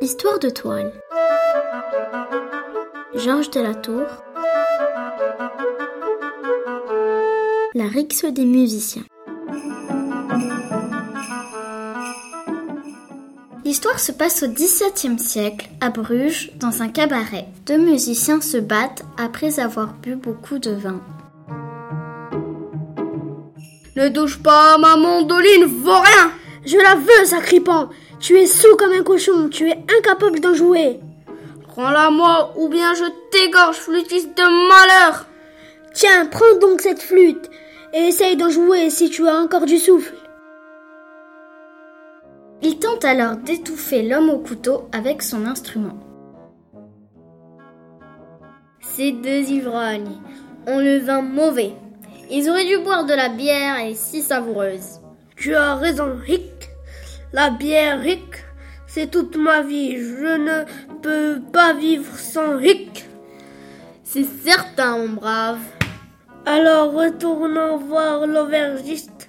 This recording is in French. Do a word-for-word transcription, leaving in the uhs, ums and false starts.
Histoire de toile. Georges de la Tour. La rixe des musiciens. L'histoire se passe au dix-septième siècle, à Bruges, dans un cabaret. Deux musiciens se battent après avoir bu beaucoup de vin. Ne touche pas à ma mandoline, vaut rien! Je la veux, sacripant! Tu es saoul comme un cochon, tu es incapable d'en jouer! Rends-la moi, ou bien je t'égorge, flûtiste de malheur! Tiens, prends donc cette flûte, et essaye d'en jouer si tu as encore du souffle. Il tente alors d'étouffer l'homme au couteau avec son instrument. Ces deux ivrognes ont le vin mauvais. Ils auraient dû boire de la bière, elle est si savoureuse. Tu as raison, Rick. La bière, Rick, c'est toute ma vie. Je ne peux pas vivre sans Rick. C'est certain, mon brave. Alors retournons voir l'aubergiste